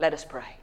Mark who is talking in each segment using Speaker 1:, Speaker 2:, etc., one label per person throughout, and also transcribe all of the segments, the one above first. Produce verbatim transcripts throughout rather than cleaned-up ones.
Speaker 1: Let us pray.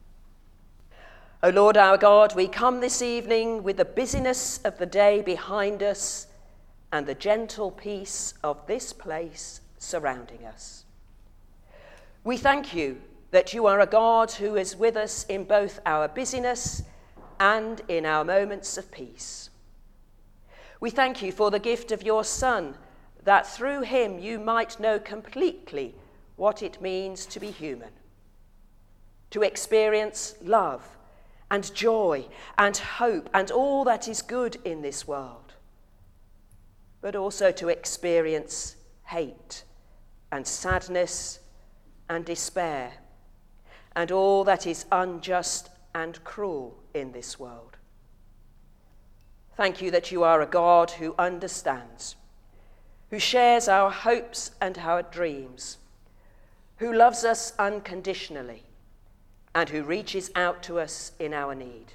Speaker 1: O Lord our God, we come this evening with the busyness of the day behind us and the gentle peace of this place surrounding us. We thank you that you are a God who is with us in both our busyness and in our moments of peace. We thank you for the gift of your Son, that through him you might know completely what it means to be human, to experience love and joy and hope and all that is good in this world, but also to experience hate and sadness and despair and all that is unjust and cruel in this world. Thank you that you are a God who understands, who shares our hopes and our dreams, who loves us unconditionally, and who reaches out to us in our need.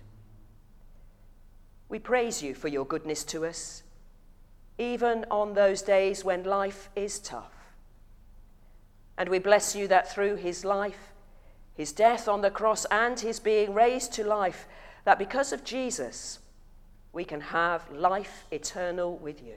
Speaker 1: We praise you for your goodness to us, even on those days when life is tough. And we bless you that through his life, his death on the cross, and his being raised to life, that because of Jesus, we can have life eternal with you.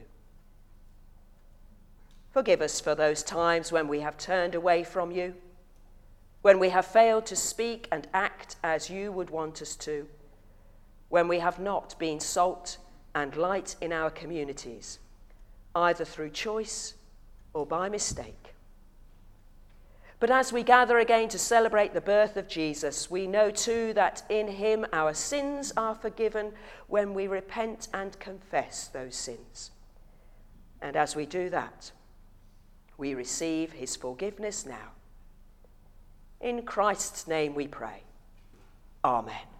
Speaker 1: Forgive us for those times when we have turned away from you, when we have failed to speak and act as you would want us to, when we have not been salt and light in our communities, either through choice or by mistake. But as we gather again to celebrate the birth of Jesus, we know too that in him our sins are forgiven when we repent and confess those sins. And as we do that, we receive his forgiveness now. In Christ's name we pray. Amen.